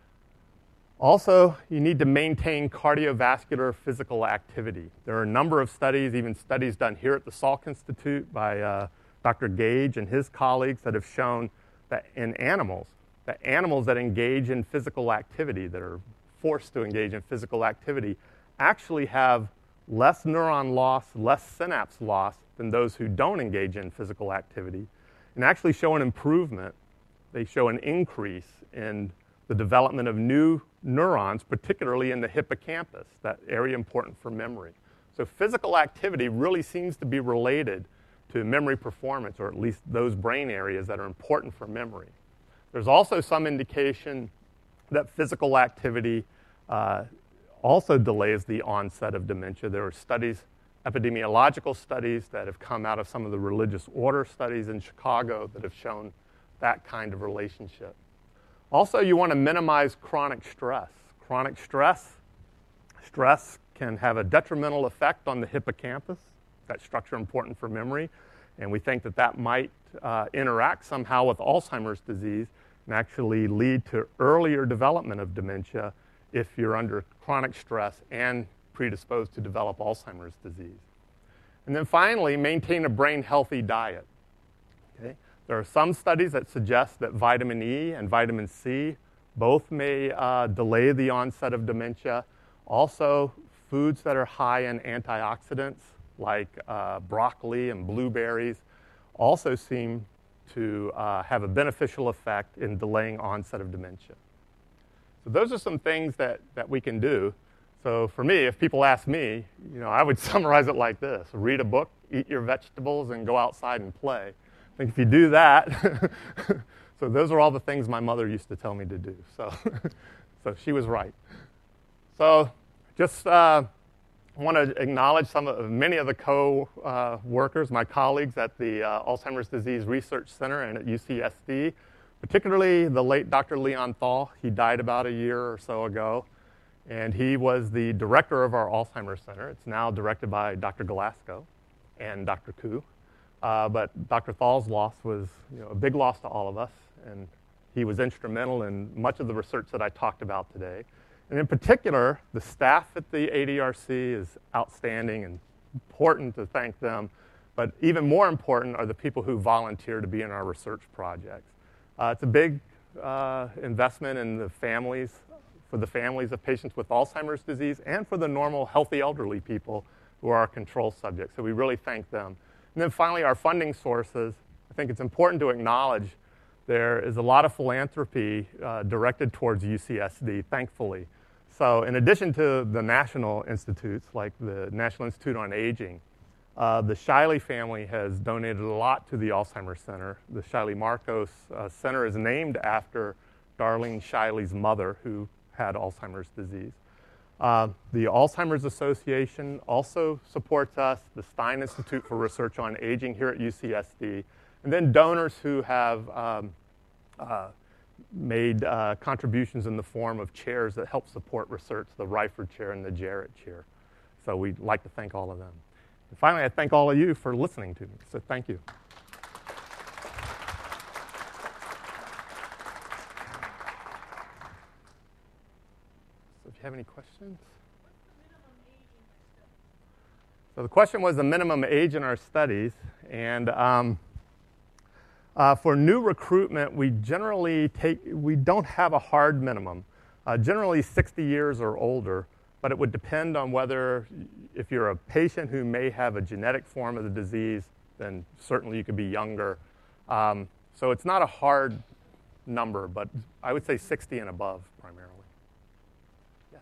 Also, you need to maintain cardiovascular physical activity. There are a number of studies, even studies done here at the Salk Institute by Dr. Gage and his colleagues that have shown that in animals that engage in physical activity, that are forced to engage in physical activity, actually have less neuron loss, less synapse loss than those who don't engage in physical activity, and actually show an improvement. They show an increase in the development of new neurons, particularly in the hippocampus, that area important for memory. So physical activity really seems to be related to memory performance, or at least those brain areas that are important for memory. There's also some indication that physical activity also delays the onset of dementia. There are studies, epidemiological studies, that have come out of some of the religious order studies in Chicago that have shown that kind of relationship. Also, you want to minimize chronic stress. Chronic stress can have a detrimental effect on the hippocampus, that structure important for memory, and we think that might interact somehow with Alzheimer's disease and actually lead to earlier development of dementia if you're under chronic stress and predisposed to develop Alzheimer's disease. And then finally, maintain a brain-healthy diet. Okay? There are some studies that suggest that vitamin E and vitamin C both may delay the onset of dementia. Also, foods that are high in antioxidants, like broccoli and blueberries, also seem to have a beneficial effect in delaying onset of dementia. So those are some things that we can do. So for me, if people ask me, I would summarize it like this: read a book, eat your vegetables, and go outside and play. I think if you do that, so those are all the things my mother used to tell me to do. So, so she was right. So just want to acknowledge many of the co-workers, my colleagues at the Alzheimer's Disease Research Center and at UCSD, particularly the late Dr. Leon Thal. He died about a year or so ago, and he was the director of our Alzheimer's Center. It's now directed by Dr. Glasgow and Dr. Koo. But Dr. Thal's loss was a big loss to all of us, and he was instrumental in much of the research that I talked about today. And in particular, the staff at the ADRC is outstanding and important to thank them. But even more important are the people who volunteer to be in our research projects. It's a big investment in the families, for the families of patients with Alzheimer's disease and for the normal, healthy elderly people who are our control subjects. So we really thank them. And then finally, our funding sources. I think it's important to acknowledge there is a lot of philanthropy directed towards UCSD, thankfully. So in addition to the national institutes, like the National Institute on Aging, the Shiley family has donated a lot to the Alzheimer's Center. The Shiley Marcos Center is named after Darlene Shiley's mother, who had Alzheimer's disease. The Alzheimer's Association also supports us, the Stein Institute for Research on Aging here at UCSD, and then donors who have made contributions in the form of chairs that help support research, the Reifert Chair and the Jarrett Chair. So we'd like to thank all of them. And finally, I thank all of you for listening to me. So thank you. So if you have any questions. So the question was the minimum age in our studies, and for new recruitment, we don't have a hard minimum. Generally 60 years or older, but it would depend on if you're a patient who may have a genetic form of the disease, then certainly you could be younger. So it's not a hard number, but I would say 60 and above primarily. Yeah.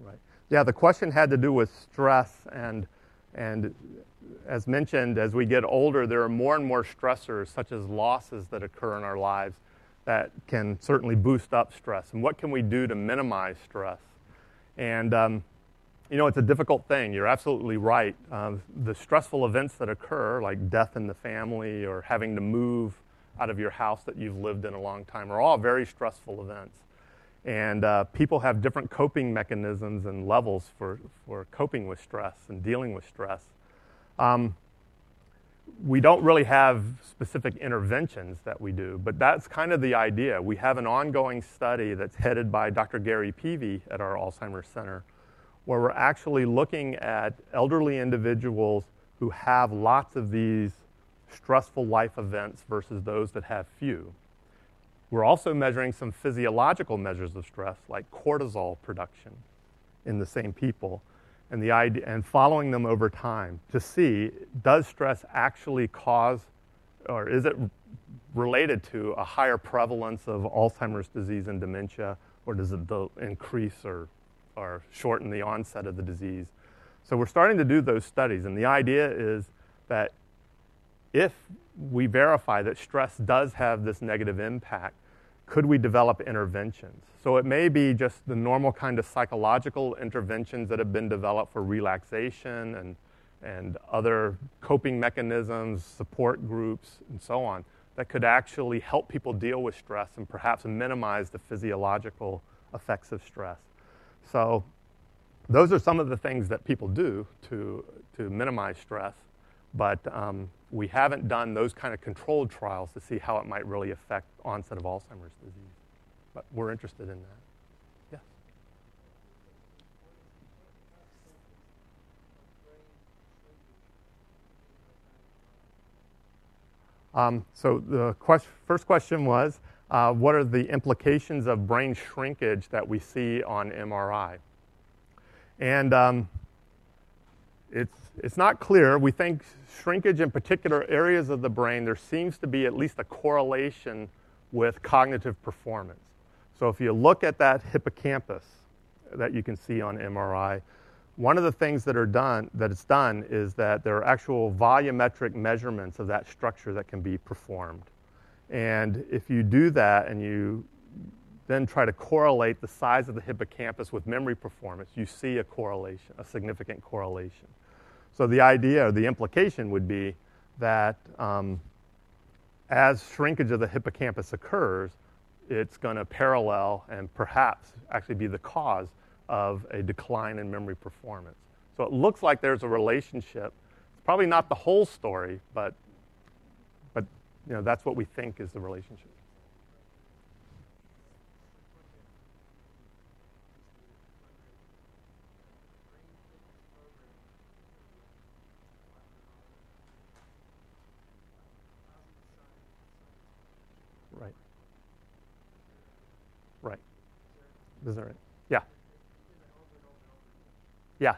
Right. Yeah, the question had to do with stress, and as mentioned, as we get older, there are more and more stressors, such as losses that occur in our lives, that can certainly boost up stress. And what can we do to minimize stress? And it's a difficult thing. You're absolutely right. The stressful events that occur, like death in the family or having to move out of your house that you've lived in a long time, are all very stressful events. And people have different coping mechanisms and levels for coping with stress and dealing with stress. We don't really have specific interventions that we do, but that's kind of the idea. We have an ongoing study that's headed by Dr. Gary Peavy at our Alzheimer's Center, where we're actually looking at elderly individuals who have lots of these stressful life events versus those that have few. We're also measuring some physiological measures of stress, like cortisol production in the same people, and following them over time to see, does stress actually cause, or is it related to a higher prevalence of Alzheimer's disease and dementia, or does it increase or shorten the onset of the disease? So we're starting to do those studies, and the idea is that if we verify that stress does have this negative impact, could we develop interventions? So it may be just the normal kind of psychological interventions that have been developed for relaxation and other coping mechanisms, support groups, and so on, that could actually help people deal with stress and perhaps minimize the physiological effects of stress. So those are some of the things that people do to minimize stress, but we haven't done those kind of controlled trials to see how it might really affect onset of Alzheimer's disease. But we're interested in that. Yeah. So the first question was, what are the implications of brain shrinkage that we see on MRI? And it's not clear. We think shrinkage in particular areas of the brain, there seems to be at least a correlation with cognitive performance. So if you look at that hippocampus that you can see on MRI, one of the things that it's done is that there are actual volumetric measurements of that structure that can be performed. And if you do that and you then try to correlate the size of the hippocampus with memory performance, you see a correlation, a significant correlation. So the idea, or the implication would be that as shrinkage of the hippocampus occurs, it's going to parallel and perhaps actually be the cause of a decline in memory performance. So it looks like there's a relationship. It's probably not the whole story, but that's what we think is the relationship. Right. Right. Is that right? Yeah. Yeah.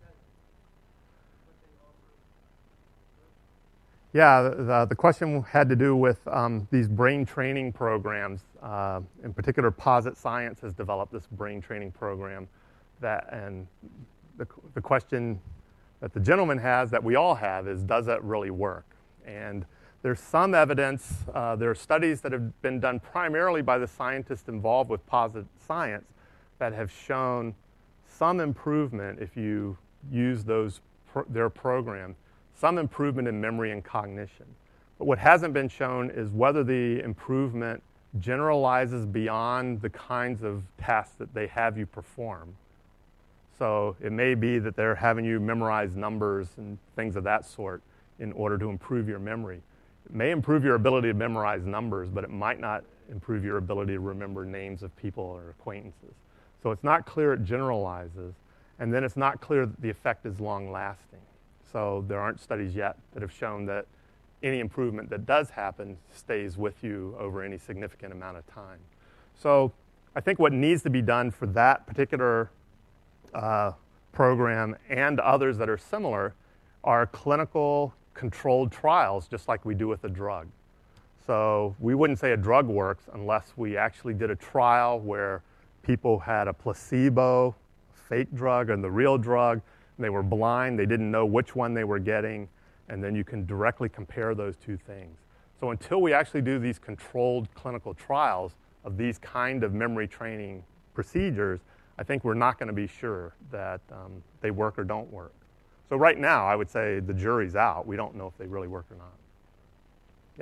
Yeah, the question had to do with these brain training programs. In particular, Posit Science has developed this brain training program. And the question that the gentleman has, that we all have, is does that really work? And there's some evidence, there are studies that have been done primarily by the scientists involved with Posit Science that have shown some improvement if you use their program, some improvement in memory and cognition. But what hasn't been shown is whether the improvement generalizes beyond the kinds of tasks that they have you perform. So it may be that they're having you memorize numbers and things of that sort in order to improve your memory. It may improve your ability to memorize numbers, but it might not improve your ability to remember names of people or acquaintances. So it's not clear it generalizes, and then it's not clear that the effect is long-lasting. So there aren't studies yet that have shown that any improvement that does happen stays with you over any significant amount of time. So I think what needs to be done for that particular program and others that are similar are clinical controlled trials, just like we do with a drug. So we wouldn't say a drug works unless we actually did a trial where people had a placebo, fake drug and the real drug. And they were blind. They didn't know which one they were getting. And then you can directly compare those two things. So until we actually do these controlled clinical trials of these kind of memory training procedures, I think we're not going to be sure that they work or don't work. So right now, I would say the jury's out. We don't know if they really work or not. Yes?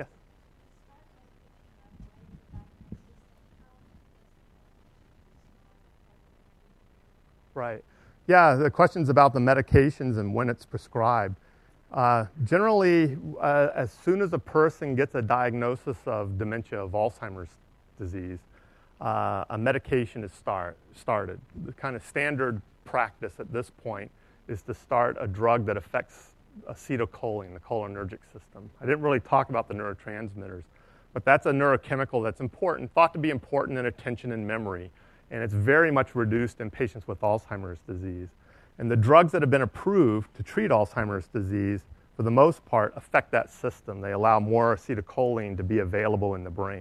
Right. Yeah, the question's about the medications and when it's prescribed. Generally, as soon as a person gets a diagnosis of dementia, of Alzheimer's disease, a medication is started. The kind of standard practice at this point is to start a drug that affects acetylcholine, the cholinergic system. I didn't really talk about the neurotransmitters, but that's a neurochemical that's important, thought to be important in attention and memory, and it's very much reduced in patients with Alzheimer's disease. And the drugs that have been approved to treat Alzheimer's disease, for the most part, affect that system. They allow more acetylcholine to be available in the brain.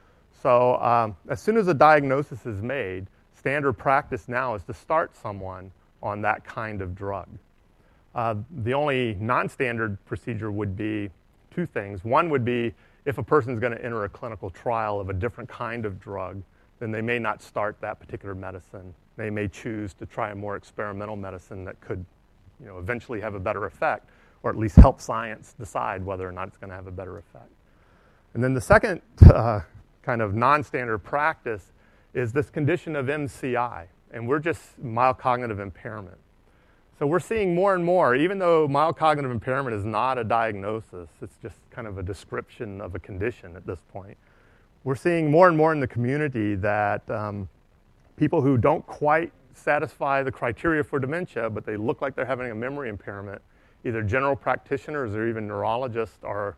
So as soon as a diagnosis is made, standard practice now is to start someone on that kind of drug. The only non-standard procedure would be two things. One would be if a person's going to enter a clinical trial of a different kind of drug, then they may not start that particular medicine. They may choose to try a more experimental medicine that could, eventually have a better effect, or at least help science decide whether or not it's going to have a better effect. And then the second kind of non-standard practice is this condition of MCI, and we're just mild cognitive impairment. So we're seeing more and more, even though mild cognitive impairment is not a diagnosis, it's just kind of a description of a condition at this point. We're seeing more and more in the community that people who don't quite satisfy the criteria for dementia, but they look like they're having a memory impairment, either general practitioners or even neurologists are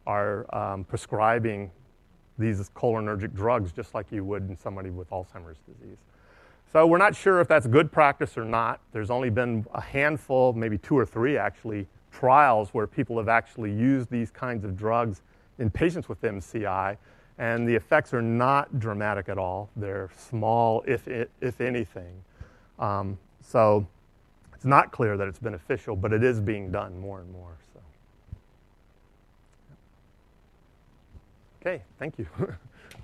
prescribing these cholinergic drugs just like you would in somebody with Alzheimer's disease. So we're not sure if that's good practice or not. There's only been a handful, maybe 2 or 3 actually, trials where people have actually used these kinds of drugs in patients with MCI, and the effects are not dramatic at all. They're small, if anything. So it's not clear that it's beneficial, but it is being done more and more. So. Okay, thank you.